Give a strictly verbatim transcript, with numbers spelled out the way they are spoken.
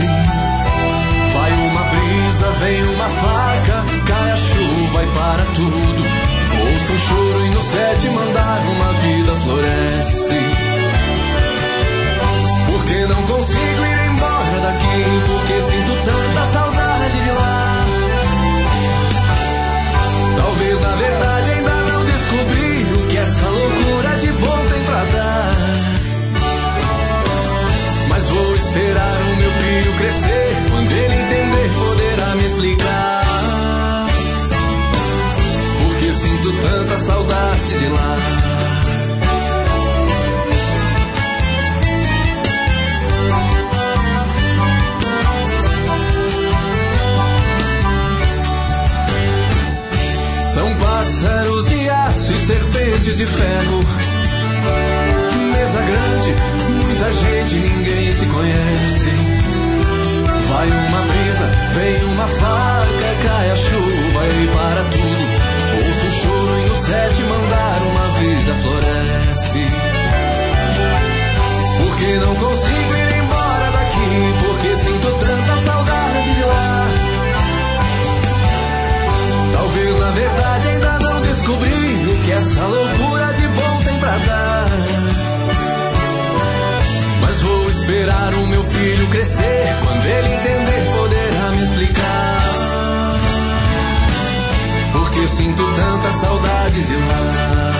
Vai uma brisa, vem uma faca, cai a chuva e para tudo. Ouço um choro e no sétimo andar uma vida floresce. Porque não consigo ir embora daqui, porque sinto tanta saudade de lá. Talvez na verdade ainda não descobri o que essa loucura de bom tem pra dar. Mas vou esperar o meu filho crescer, quando ele entender poderá me explicar. Porque sinto tanta saudade de lá. São pássaros de aço e serpentes de ferro. Mesa grande, muita gente, ninguém se conhece. Vai uma brisa, vem uma faca, cai a chuva e para tudo. Ouço um choro e no sétimo andar uma vida floresce. Porque não consigo ir embora daqui, porque sinto tanta saudade de lá. Talvez na verdade ainda não descobri o que essa loucura de bom tem pra dar. Mas vou esperar o meu filho crescer, quando ele entender poderá me explicar. Porque sinto tanta saudade de lá.